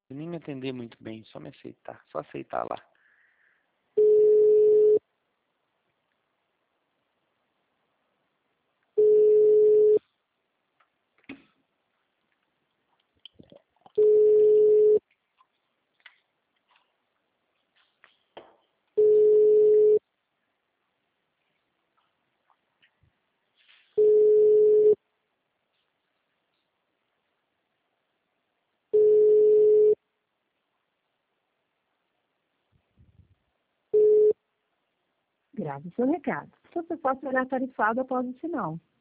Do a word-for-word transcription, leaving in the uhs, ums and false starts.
nem me atender muito bem, só me aceitar, só aceitar lá. Grave seu recado. Você pode será tarifado após o sinal.